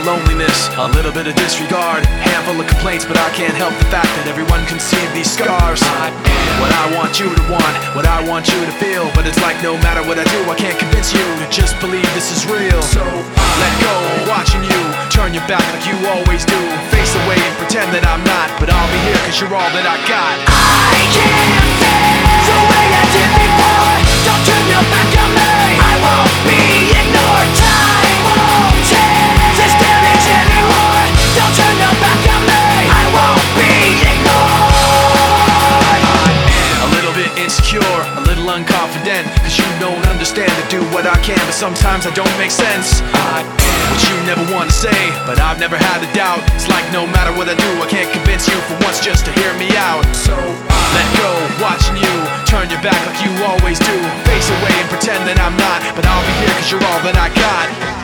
loneliness, a little bit of disregard, handful of complaints, but I can't help the fact that everyone can see these scars. I am what I want you to want, what I want you to feel, but it's like no matter what I do, I can't convince you to just believe this is real. So let go, watching you turn your back like you always do, face away and pretend that I'm not, but I'll be here cause you're all that I got. I can't feel the way I did before. Don't turn your back on me, I won't be ignored. Time won't change this damage anymore. Don't turn your back on me, I won't be ignored. A little bit insecure, a little unconfident, cause you don't understand to do what I can, but sometimes I don't make sense. I am what you never want to say, but I've never had a doubt. It's like no matter what I do, I can't convince you for once just to hear me out. So let go, watching you turn your back like you always do, face away and pretend that I'm not, but I'll be here cause you're all that I got.